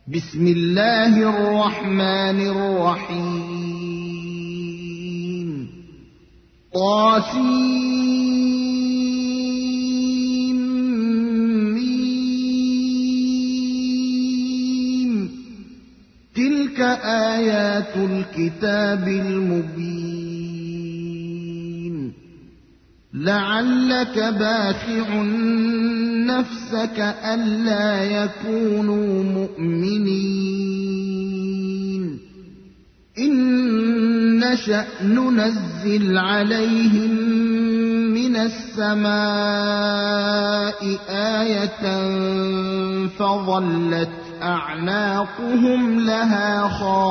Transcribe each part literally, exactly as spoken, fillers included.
بسم الله الرحمن الرحيم طاسيم تلك آيات الكتاب المبين لعلك باخع نفسك ألا يكونوا مؤمنين إن نشأ ننزل عليهم من السماء آية فظلت أعناقهم لها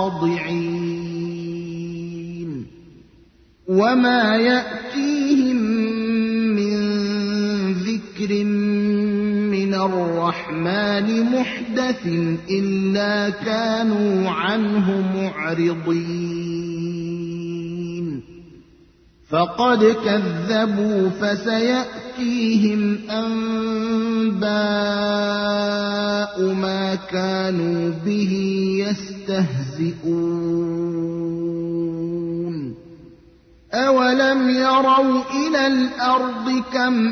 خاضعين وما يأتيهم من ذكر من الرحمن محدث إلا كانوا عنه معرضين فقد كذبوا فسيأتيهم أنباء ما كانوا به يستهزئون أولم يروا إلى الأرض كم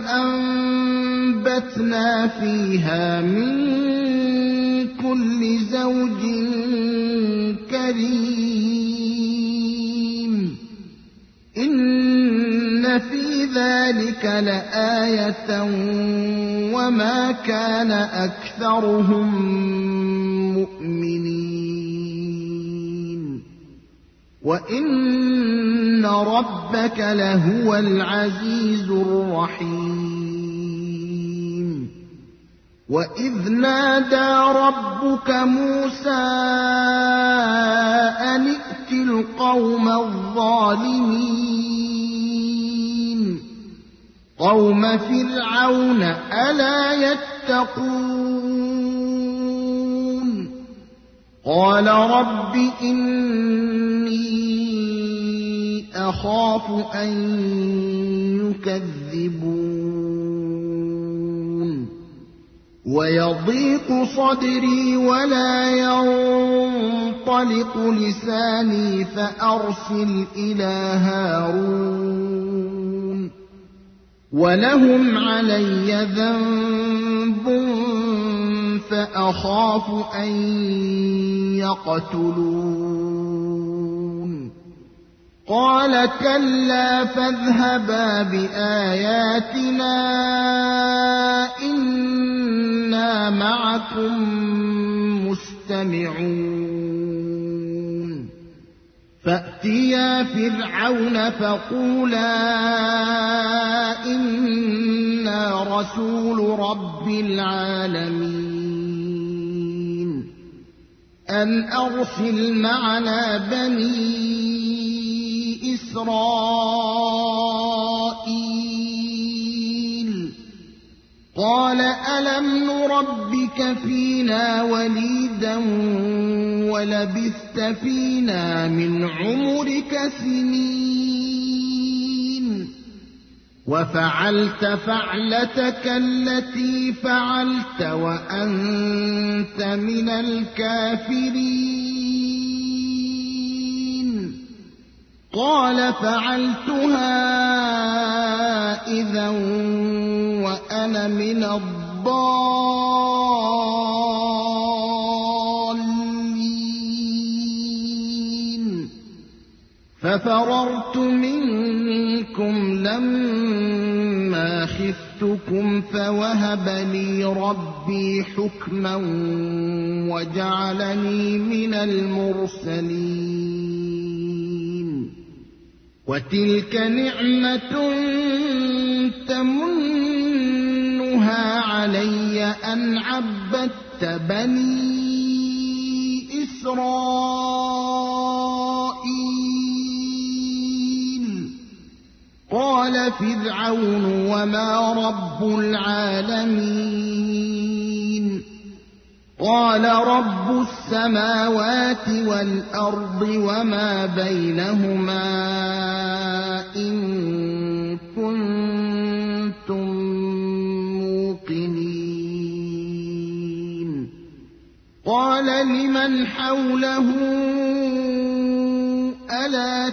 أنبتنا فيها من كل زوج كريم إن في ذلك لآية وما كان أكثرهم مؤمنين وإن ربك لهو العزيز الرحيم وإذ نادى ربك موسى أن ائت القوم الظالمين قوم فرعون ألا يتقون قال رب إني أخاف أن يكذبون ويضيق صدري ولا ينطلق لساني فأرسل إلى هارون ولهم علي ذنب فأخاف أن يقتلون قال كلا فاذهبا بآياتنا إنا معكم مستمعون فأتيا فرعون فقولا إنا رسول رب العالمين أن أرسل معنا بني إسرائيل قال ألم نربك فينا وليدا ولبثت فينا من عمرك سنين وفعلت فعلتك التي فعلت وأنت من الكافرين قال فعلتها إذا وأنا من الضالين ففررت منكم لما خفتكم فوهب لي ربي حكما وجعلني من المرسلين وتلك نعمة تمنها علي أن عبدت بني إسرائيل قال فرعون وما رب العالمين قال رب السماوات والأرض وما بينهما إن كنتم موقنين قال لمن حوله ألا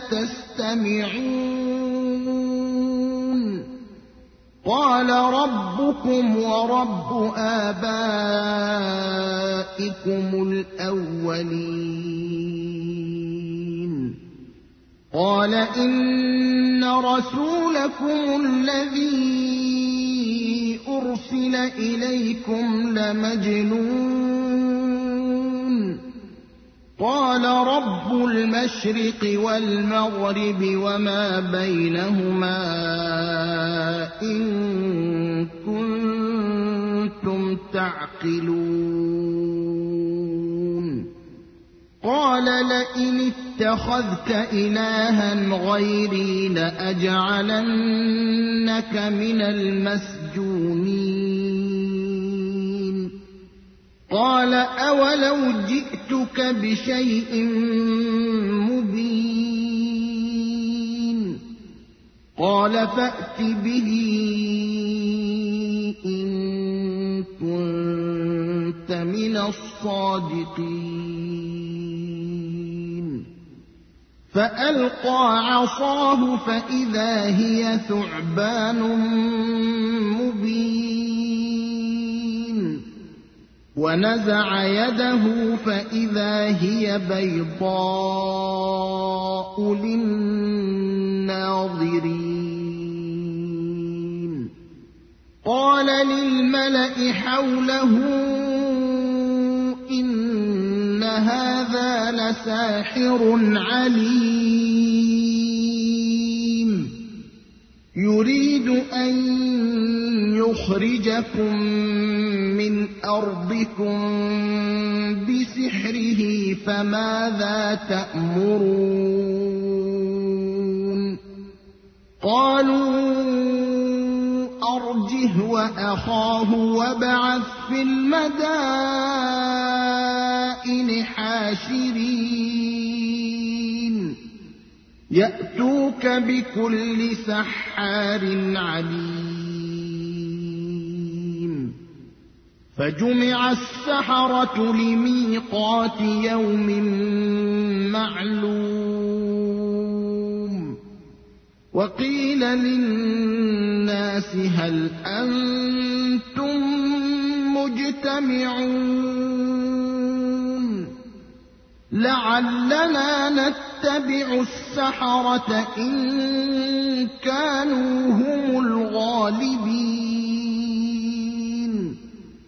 تستمعون قال ربكم ورب آبائكم الأولين قال إن رسولكم الذي أرسل إليكم لمجنون قال رب المشرق والمغرب وما بينهما إن كنتم تعقلون قال لئن اتخذت إلها غيري لأجعلنك من المسجونين قال أولو جئتك بشيء مبين قال فأت به إن كنت من الصادقين فألقى عصاه فإذا هي ثعبان مبين ونزع يده فإذا هي بيضاء للناظرين قال للملأ حوله إن هذا لساحر عليم يريد أن يخرجكم من أرضكم بسحره فماذا تأمرون قالوا أرجه وأخاه وابعث في المدائن حاشرين يأتوك بكل سحار عليم فجمع السحرة لميقات يوم معلوم وقيل للناس هل أنتم مجتمعون لعلنا نتبع السحرة إن كانوا هم الغالبين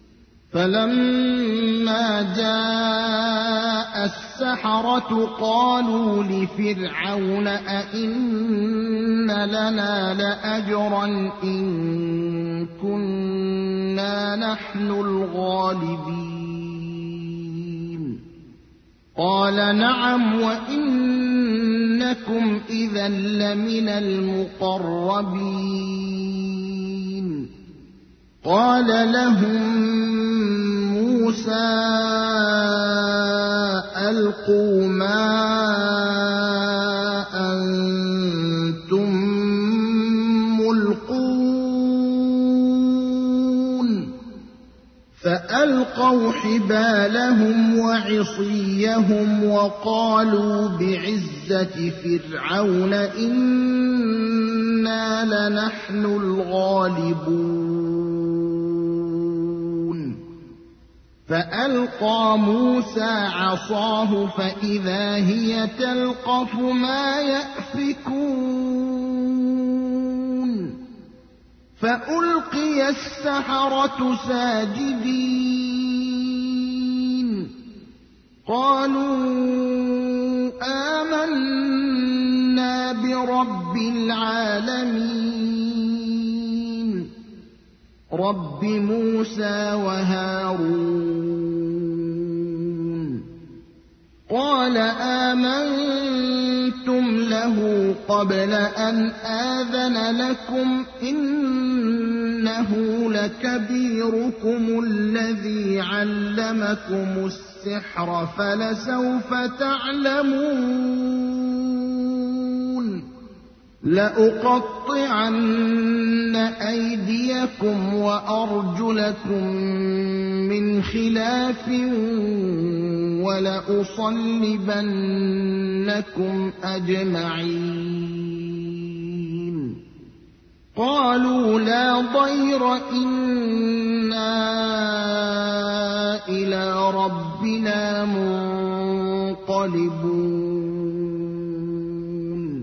فلما جاء السحرة قالوا لفرعون أئن لنا لأجرا إن كنا نحن الغالبين قال نعم وإنكم إذا لمن المقربين قال لهم موسى ألقوا ما أنتم ملقون فألقوا حبالهم وعصيهم وقالوا بعزة فرعون إنا لنحن الغالبون فألقى موسى عصاه فإذا هي تلقف ما يأفكون فألقي السحرة ساجدين قالوا آمنا برب العالمين رب موسى وهارون قال آمنتم له قبل أن آذن لكم إنه لكبيركم الذي علمكم السحر فلسوف تعلمون لَأُقَطِّعَنَّ أَيْدِيَكُمْ وَأَرْجُلَكُم مِّنْ خِلَافٍ وَلَأُصَلِّبَنَّكُمْ أَجْمَعِينَ قَالُوا لَا ضَيْرَ إِنَّا إِلَىٰ رَبِّنَا مُنقَلِبُونَ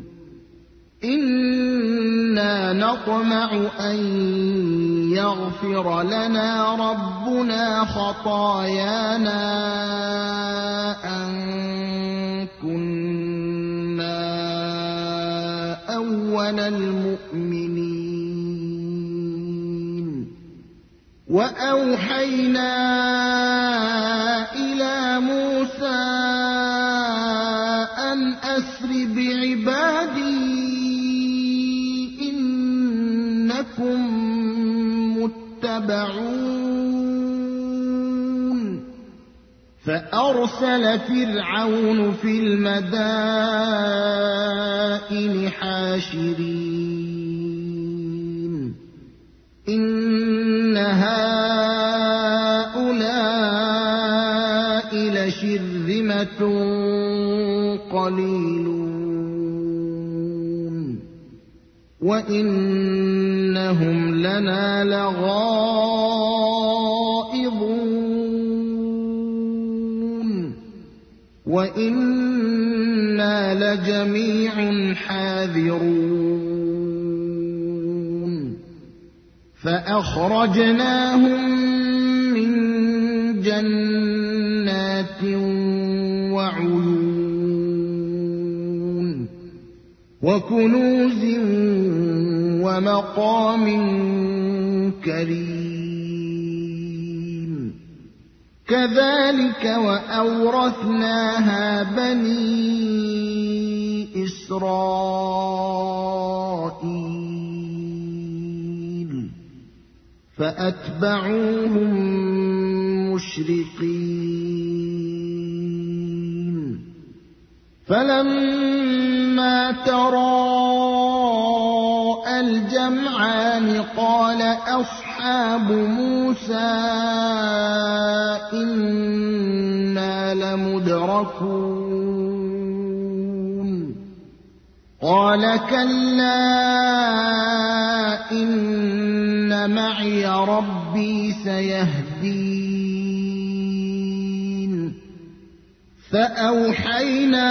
إِنَّا نَطْمَعُ أَن يَغْفِرَ لَنَا رَبُّنَا خَطَايَانَا أَن كُنَّا أَوَّلَ الْمُؤْمِنِينَ وَأَوْحَيْنَا إِلَىٰ مُوسَىٰ أَنْ أَسْرِ بِعِبَادِي إِنَّكُم مُّتَّبَعُونَ فَأَرْسَلَ فِرْعَوْنُ فِي الْمَدَائِنِ حَاشِرِينَ إِنَّ هَٰؤُلَاءِ لَشِرْذِمَةٌ قَلِيلُونَ وَإِنَّهُمْ لَنَا لَغَائِظُونَ وَإِنَّا لَجَمِيعٌ حَاذِرُونَ فَأَخْرَجْنَاهُم مِّن جَنَّاتٍ وَعُيُونٍ وَكُنُوزٍ وَمَقَامٍ كَرِيمٍ كَذَٰلِكَ وَأَوْرَثْنَاهَا بَنِي إِسْرَائِيلَ فَأَتْبَعُوهُم مُّشْرِقِينَ فَلَمَّا تَرَاءَى الْجَمْعَانِ قَالَ أَصْحَابُ مُوسَىٰ إِنَّا لَمُدْرَكُونَ قَالَ كَلَّا إِنَّ مَعِيَ رَبِّي سَيَهْدِينِ فَأَوْحَيْنَا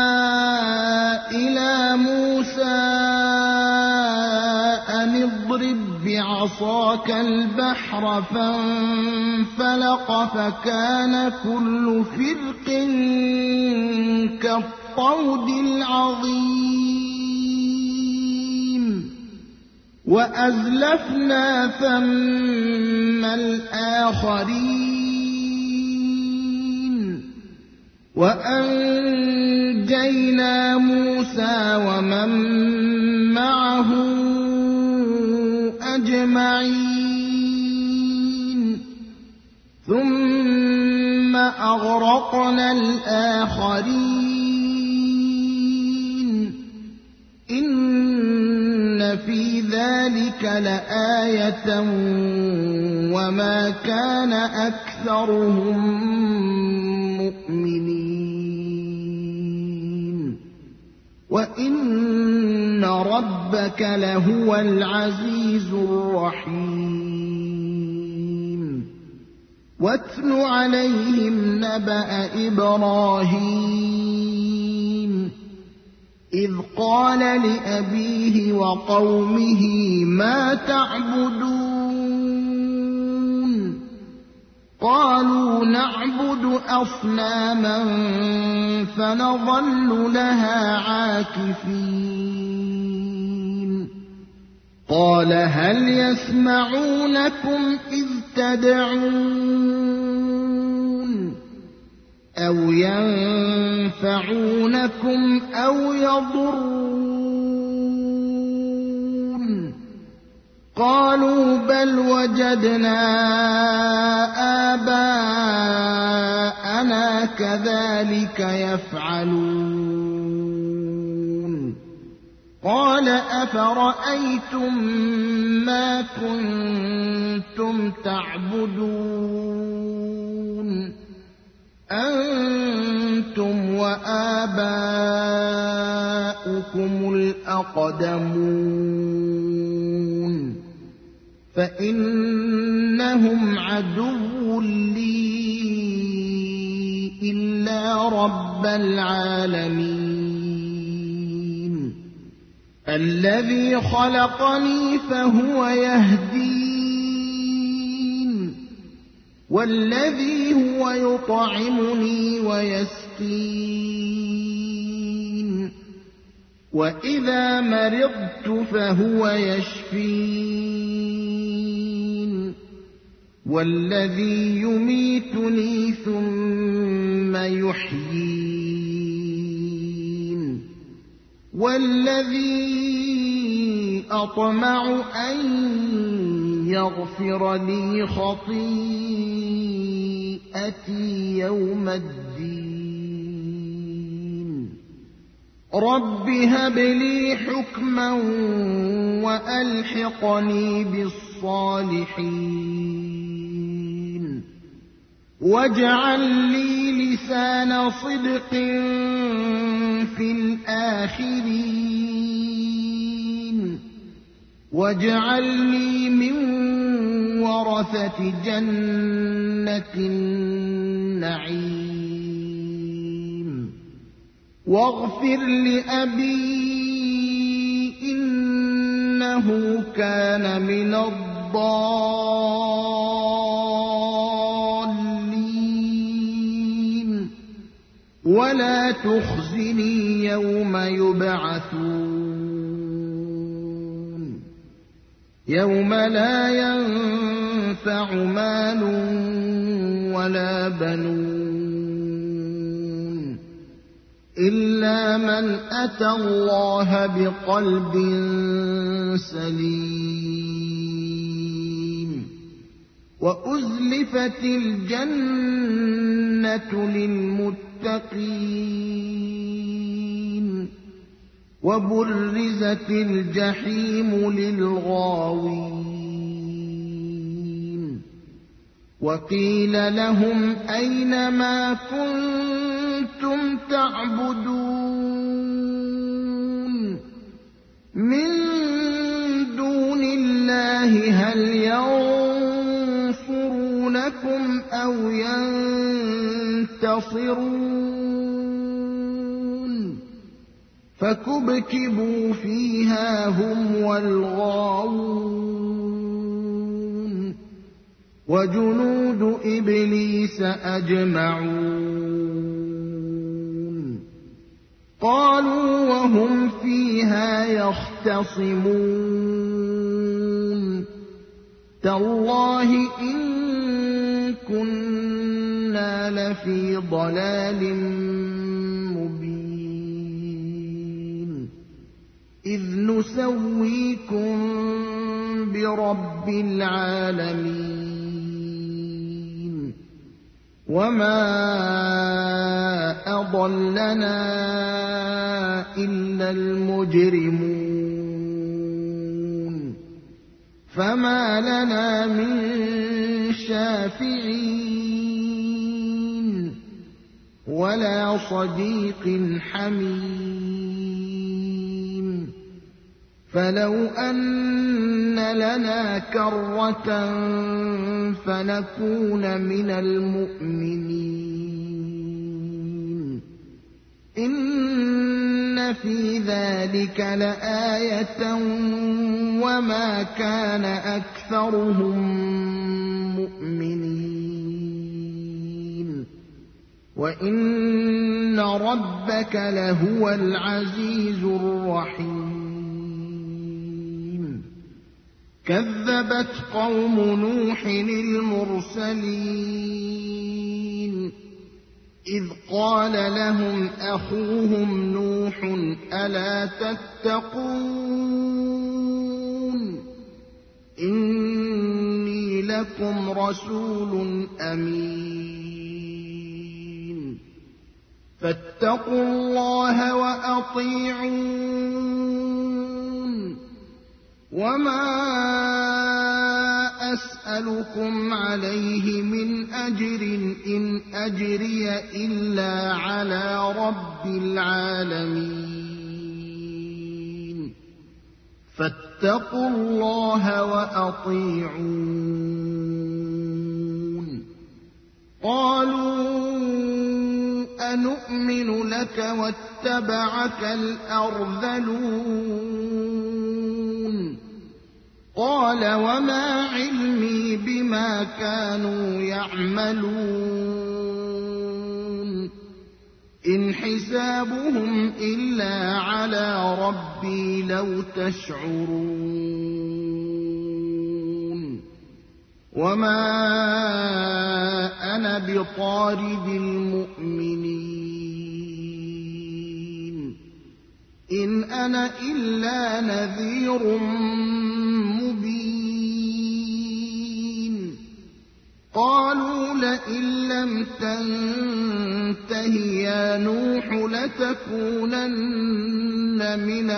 إِلَىٰ مُوسَىٰ أَنِ اضْرِب بِّعَصَاكَ الْبَحْرَ فَانفَلَقَ فَكَانَ كُلُّ فِرْقٍ كَالطَّوْدِ الْعَظِيمِ وَأَزْلَفْنَا ثَمَّ الْآخَرِينَ وَأَنجَيْنَا مُوسَىٰ وَمَن مَّعَهُ أَجْمَعِينَ ثُمَّ أَغْرَقْنَا الْآخَرِينَ إِنَّ فِي ذَٰلِكَ لَآيَةً وَمَا كَانَ أَكْثَرُهُم مُّؤْمِنِينَ وَإِنَّ رَبَّكَ لَهُوَ الْعَزِيزُ الرَّحِيمُ وَاتْلُ عَلَيْهِمْ نَبَأَ إِبْرَاهِيمَ إِذْ قَالَ لِأَبِيهِ وَقَوْمِهِ مَا تَعْبُدُونَ قَالُوا نَعْبُدُ أَصْنَامًا فَنَظَلُّ لَهَا عَاكِفِينَ قَالَ هَلْ يَسْمَعُونَكُمْ إِذْ تَدْعُونَ أَوْ يَنفَعُونَكُمْ أَوْ يَضُرُّونَ قَالُوا بَلْ وَجَدْنَا آبَاءَنَا كَذَٰلِكَ يَفْعَلُونَ قال أفرأيتم ما كنتم تعبدون أنتم وآباؤكم الأقدمون فإنهم عدو لي إلا رب العالمين الذي خلقني فهو يهدين والذي هو يطعمني ويسقين وإذا مرضت فهو يشفين والذي يميتني ثم يحيين والذي أطمع أن يغفر لي خطيئتي يوم الدين رب هب لي حكما وألحقني بالصالحين واجعل لي لسان صدق في الآخرين واجعلني من ورثة جنة النعيم واغفر لأبي إنه كان من الضالين ولا تخزني يوم يبعثون يوم لا ينفع مال ولا بنون إلا من أتى الله بقلب سليم وأزلفت الجنة للمتقين وبرزت الجحيم للغاوين وقيل لهم أين ما كنتم تعبدون من دون الله هل ينصرونكم أو ينتصرون فكبكبوا فيها هم والغاوون وجنود إبليس أجمعون قالوا وهم فيها يختصمون تالله إن كنا لفي ضلال مبين إذ نسويكم برب العالمين وما أضلنا إلا المجرمون فما لنا من شافعين ولا صديق حميم فلو أن لنا كرة فنكون من المؤمنين إن في ذلك لآية وما كان أكثرهم مؤمنين وإن ربك لهو العزيز الرحيم كذبت قوم نوح المرسلين إذ قال لهم أخوهم نوح ألا تتقون إني لكم رسول أمين فاتقوا الله وأطيعون وما أسألكم عليه من أجر إن أجري إلا على رب العالمين فاتقوا الله وأطيعون قالوا أنؤمن لك واتبعك الأرذلون قال وما علمي بما كانوا يعملون إن حسابهم إلا على ربي لو تشعرون وما أنا بطارد المؤمنين إن أنا إلا نذير مبين قالوا لئن لم تنته يا نوح لتكونن من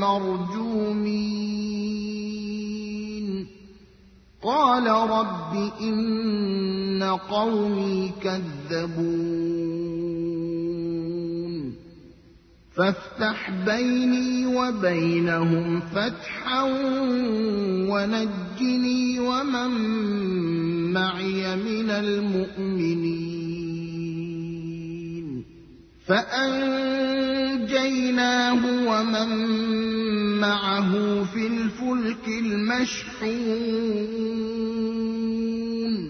المرجومين قال رب إن قومي كذبون فافتح بيني وبينهم فتحا ونجني ومن معي من المؤمنين فأنجيناه ومن معه في الفلك المشحون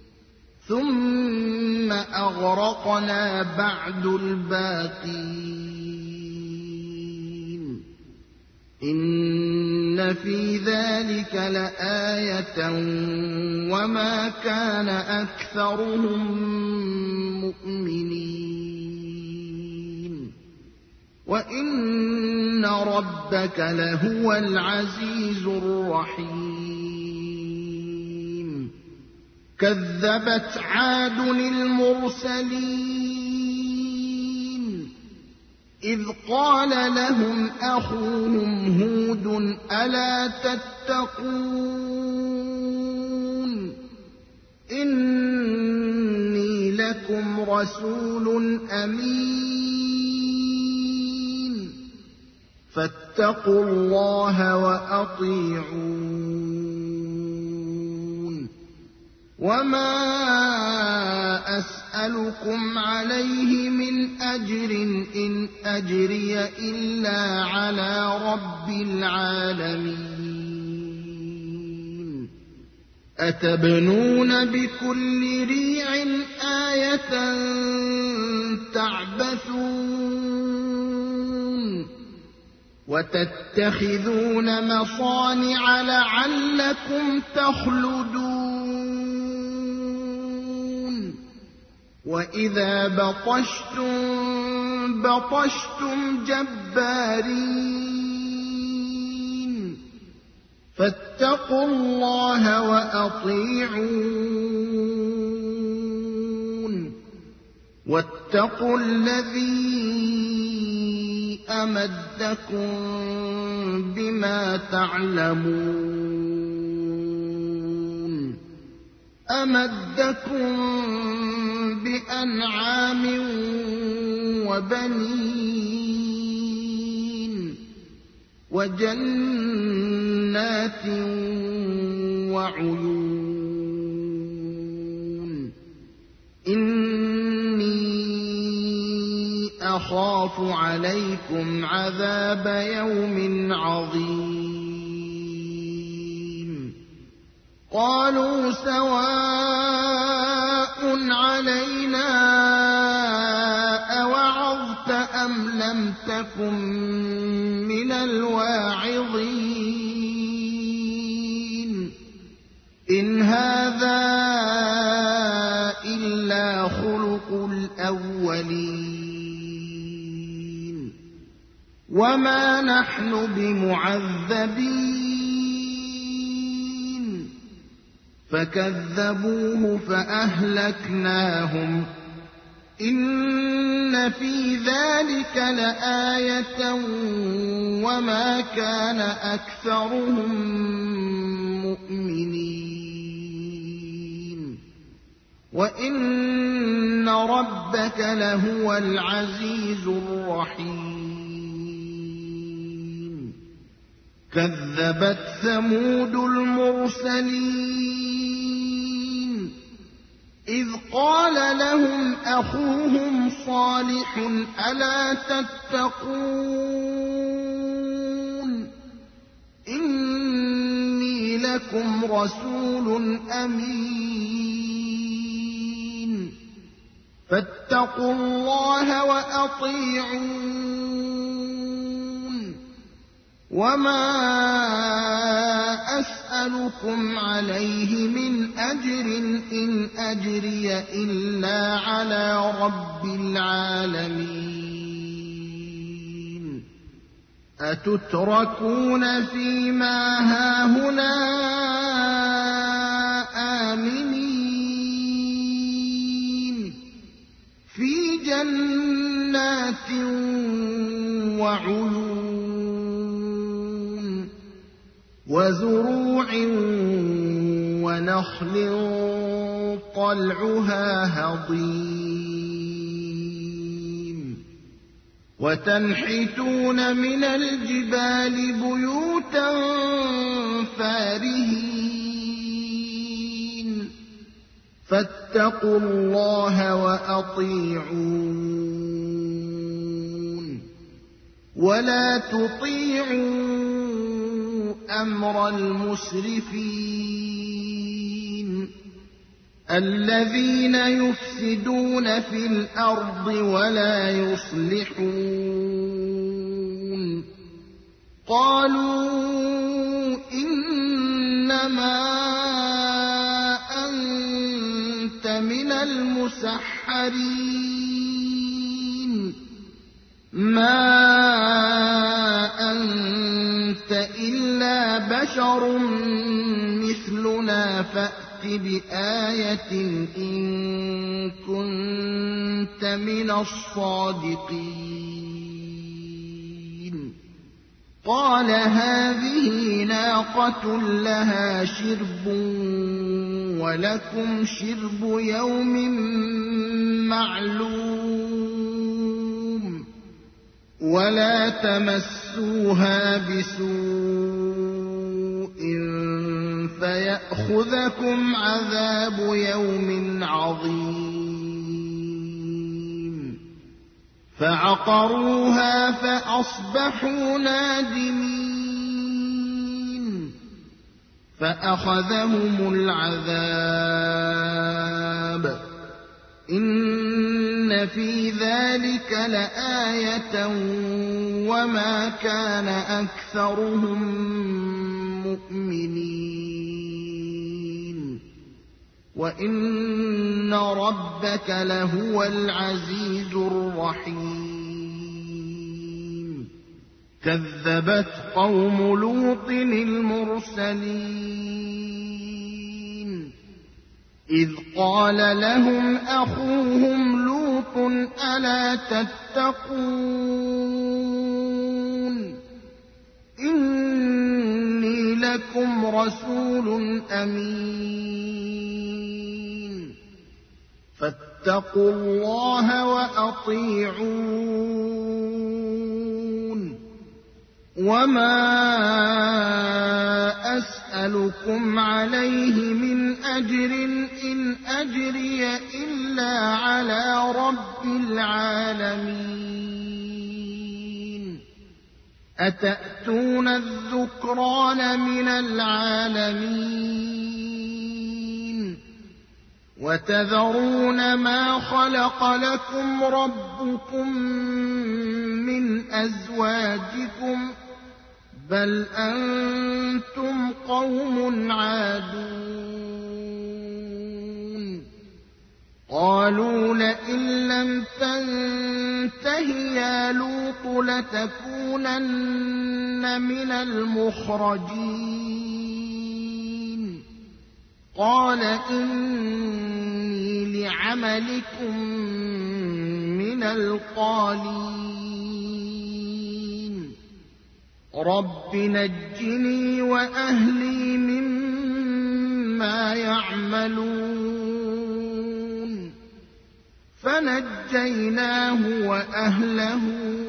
ثم أغرقنا بعد الباقين إن في ذلك لآية وما كان أكثرهم مؤمنين وإن ربك لهو العزيز الرحيم كذبت عاد المرسلين إذ قال لهم أخوهم هود ألا تتقون إني لكم رسول أمين فاتقوا الله وأطيعون وما أسألكم عليه من أجر إن أجري إلا على رب العالمين أتبنون بكل ريع آية تعبثون وتتخذون مصانع لعلكم تخلدون وإذا بطشتم بطشتم جبارين فاتقوا الله وأطيعون واتقوا الذي أمدكم بما تعلمون أمدكم بأنعام وبنين وجنات وعيون إني أخاف عليكم عذاب يوم عظيم قالوا سواء علينا أوعظت أم لم تكن من الواعظين إن هذا إلا خلق الأولين وما نحن بمعذبين فكذبوه فأهلكناهم إن إن في ذلك لآية وما كان أكثرهم مؤمنين وإن ربك لهو العزيز الرحيم كذبت ثمود المرسلين إذ قال لهم أخوهم صالح ألا تتقون إني لكم رسول أمين فاتقوا الله وأطيعون وما أسألكم عليه من أجر إن أجري إلا على رب العالمين أتتركون فيما هاهنا آمنين في جنات وعيون وزروع ونخل طلعها هضيم وتنحتون من الجبال بيوتا فارهين فاتقوا الله وأطيعون ولا تطيعوا أمر المسرفين الذين يفسدون في الأرض ولا يصلحون قالوا إنما أنت من المسحرين ما أنت إلا بشر مثلنا فأت بآية إن كنت من الصادقين قال هذه ناقة لها شرب ولكم شرب يوم معلوم ولا تمسوها بسوء فيأخذكم عذاب يوم عظيم فعقروها فأصبحوا نادمين فأخذهم العذاب إن في ذلك لآية وما كان أكثرهم مؤمنين وإن ربك لهو العزيز الرحيم كذبت قوم لوط المرسلين إذ قال لهم أخوهم لوط ألا تتقون إني لكم رسول أمين فاتقوا الله وأطيعون وما أسألكم عليه من أجر إن أجري إلا على رب العالمين أتأتون الذكران من العالمين وتذرون ما خلق لكم ربكم من أزواجكم بل أنتم قوم عادون قالوا لئن لم تنته يا لوط لتكونن من المخرجين قال إني لعملكم من من القالين رب نجني وأهلي مما يعملون فنجيناه وأهله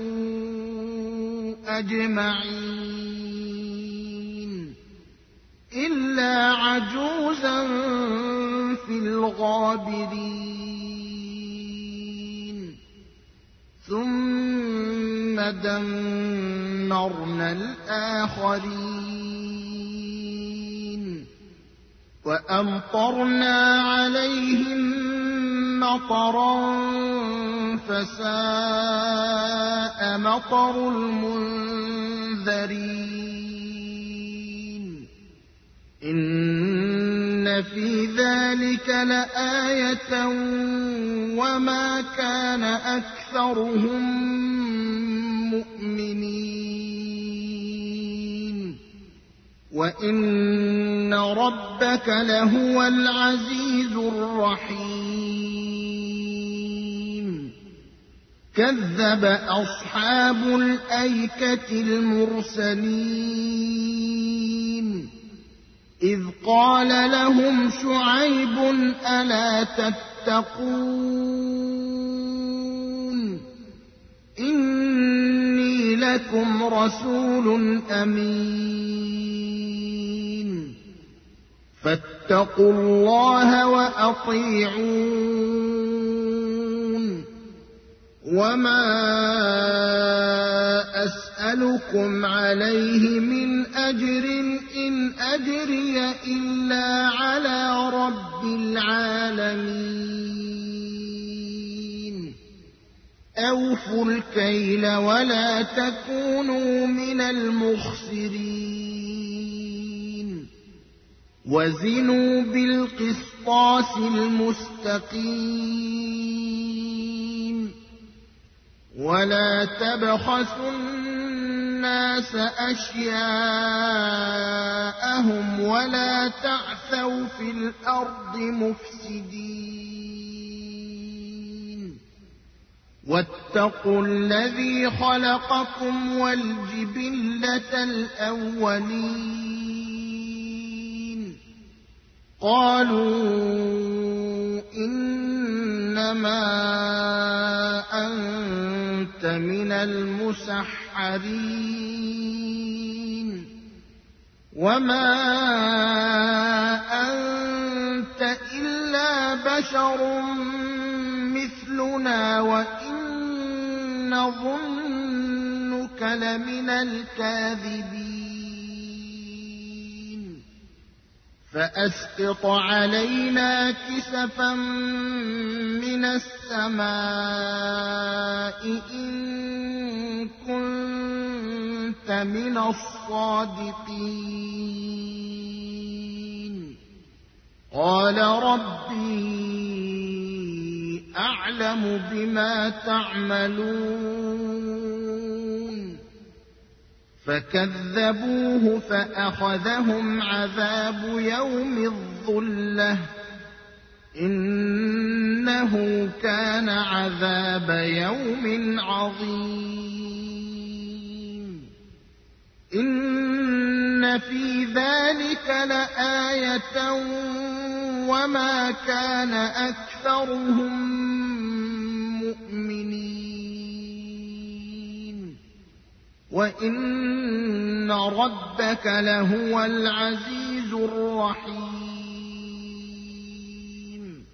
أجمعين إلا عجوزا في الغابرين ثم دمرنا الآخرين وأمطرنا عليهم مطرا فساء مطر المنذرين إن في ذلك لآية وما كان أكثرهم مؤمنين وإن ربك لهو العزيز الرحيم كذب أصحاب الأيكة المرسلين إذ قال لهم شعيب ألا تتقون إني لكم رسول أمين فاتقوا الله وأطيعون وما أسألكم عليه من أجر إن أجري إلا على رب العالمين أوفوا الكيل ولا تكونوا من المخسرين وزنوا بالقسطاس المستقيم ولا تبخسوا الناس أشياءهم ولا تعثوا في الأرض مفسدين واتقوا الذي خلقكم والجبلة الأولين قالوا إنما أنت من المسحرين وما أنت إلا بشر مثلنا وإن نظنك لمن الكاذبين فأسقط علينا كسفا من السماء إن كنت من الصادقين قال ربي أعلم بما تعملون فكذبوه فأخذهم عذاب يوم الظلة إنه كان عذاب يوم عظيم إن في ذلك لآية وما كان أكثرهم مؤمنين وإن ربك لهو العزيز الرحيم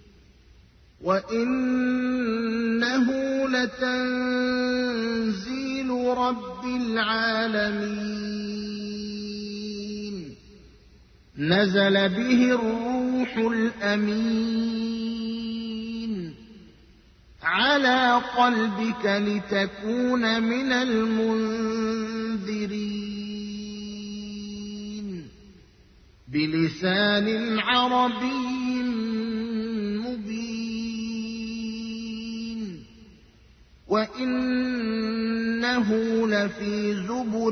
وإنه لتنزيل رب العالمين نزل به الروح الأمين على قلبك لتكون من المنذرين بلسان عربي مبين وإنه لفي زبر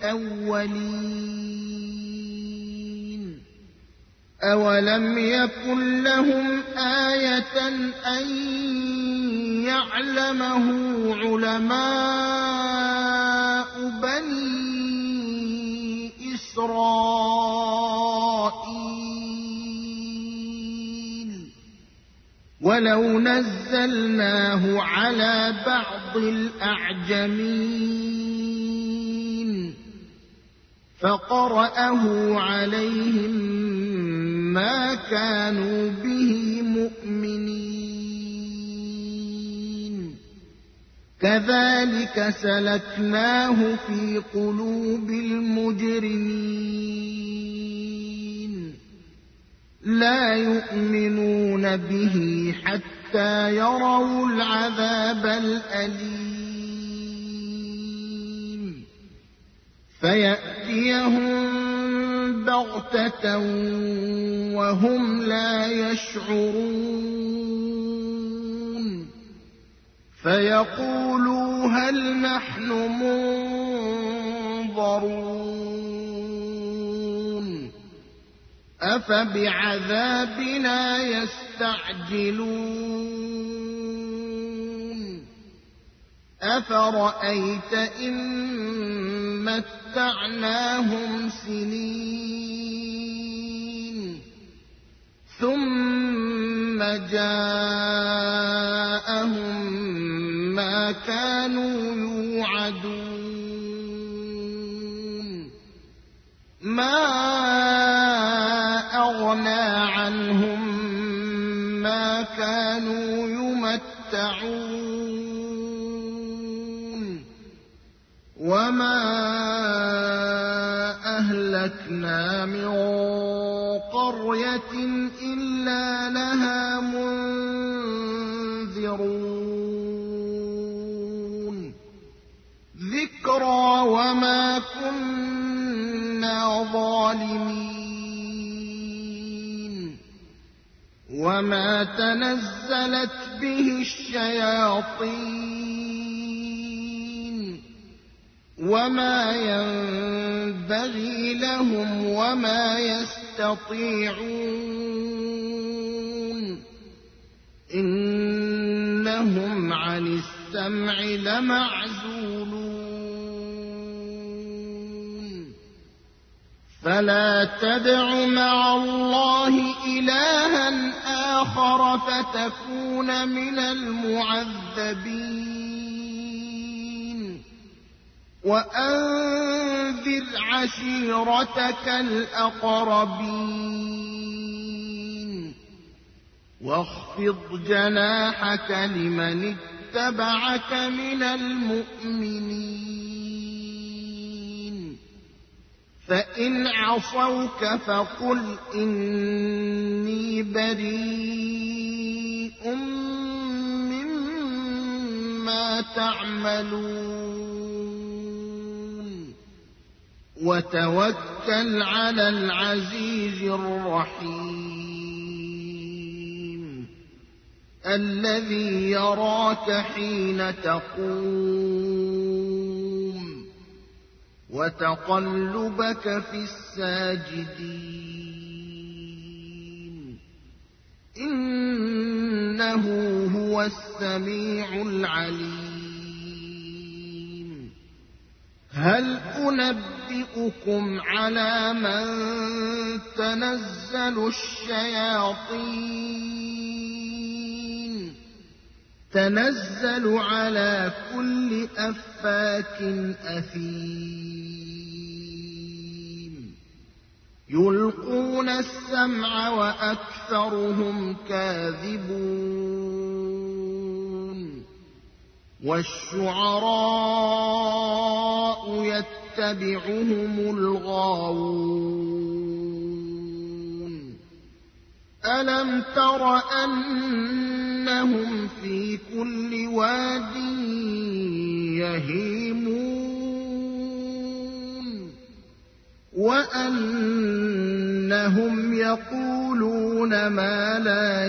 الأولين أولم يكن لهم آية أن يعلمه علماء بني إسرائيل ولو نزلناه على بعض الأعجمين فقرأه عليهم ما كانوا به مؤمنين كذلك سلكناه في قلوب المجرمين لا يؤمنون به حتى يروا العذاب الأليم فيأتيهم بغتة وهم لا يشعرون فيقولوا هل نحن منظرون أفبعذابنا يستعجلون أفرأيت إن متعناهم سنين ثم جاءهم ما كانوا يوعدون ما أغنى عنهم ما كانوا يمتعون وما أهلكنا من قرية إلا لها منذرون ذكرى وما كنا ظالمين وما تنزلت به الشياطين وما ينبغي لهم وما يستطيعون إنهم عن السمع لمعزولون فلا تدع مع الله إلها آخر فتكون من المعذبين وأنذر عشيرتك الأقربين واخفض جناحك لمن اتبعك من المؤمنين فإن عصوك فقل إني بريء مما تعملون وتوكل على العزيز الرحيم الذي يراك حين تقوم وتقلبك في الساجدين إنه هو السميع العليم هل أنبئكم على من تنزل الشياطين تنزل على كل أفاك أثيم يلقون السمع وأكثرهم كاذبون والشعراء يتبعهم الغاوون ألم تر أنهم في كل واد يهيمون وأنهم يقولون ما لا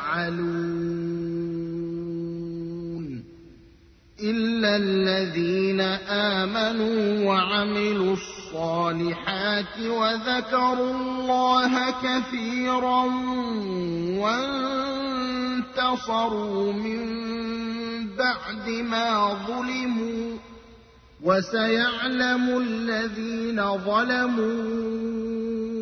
يفعلون إلا الذين آمنوا وعملوا الصالحات وذكروا الله كثيرا وانتصروا من بَعْدِ مَا ظُلِمُوا وَسَيَعْلَمُ الَّذِينَ ظَلَمُوا